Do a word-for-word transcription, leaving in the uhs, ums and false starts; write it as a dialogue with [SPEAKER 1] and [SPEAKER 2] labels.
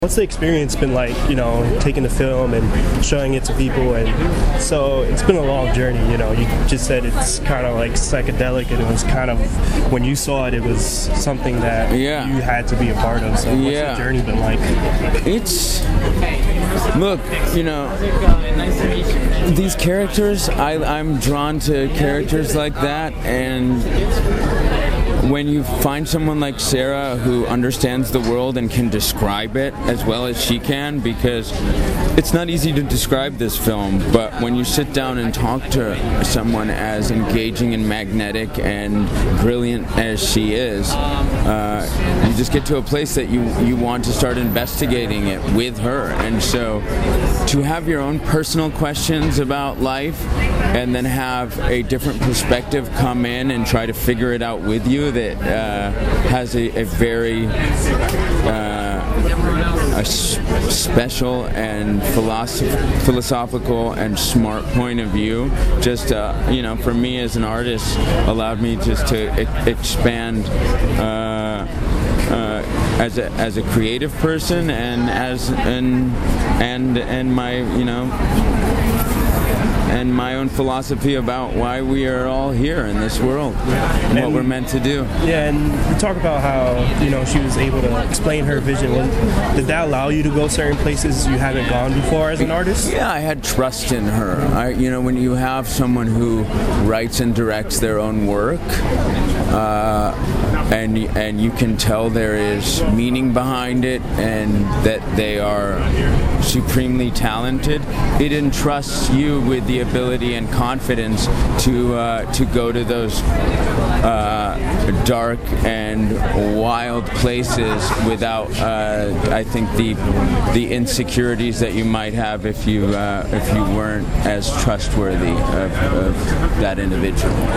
[SPEAKER 1] What's the experience been like, you know, taking the film and showing it to people? And so it's been a long journey, you know. You just said it's kind of like psychedelic, and it was kind of, when you saw it, it was something that
[SPEAKER 2] yeah.
[SPEAKER 1] you had to be a part of. So what's
[SPEAKER 2] yeah.
[SPEAKER 1] the journey been like?
[SPEAKER 2] It's, look, you know, these characters, I, I'm drawn to characters like that, and when you find someone like Sarah who understands the world and can describe it as well as she can, because it's not easy to describe this film, but when you sit down and talk to someone as engaging and magnetic and brilliant as she is, uh, you just get to a place that you, you want to start investigating it with her. And so to have your own personal questions about life and then have a different perspective come in and try to figure it out with you that uh, has a, a very uh, a s- special and philosoph- philosophical and smart point of view, just uh, you know, for me as an artist, allowed me just to e- expand uh, uh, as a as a creative person and as and and and my you know. and my own philosophy about why we are all here in this world and, and what we're meant to do.
[SPEAKER 1] Yeah, and you talk about how, you know, she was able to explain her vision. Did that allow you to go certain places you haven't gone before as an artist?
[SPEAKER 2] Yeah, I had trust in her. I, you know, when you have someone who writes and directs their own work, uh, and and you can tell there is meaning behind it and that they are supremely talented, it entrusts you with the ability and confidence to uh, to go to those uh, dark and wild places without, uh, I think, the the insecurities that you might have if you uh, if you weren't as trustworthy of, of that individual.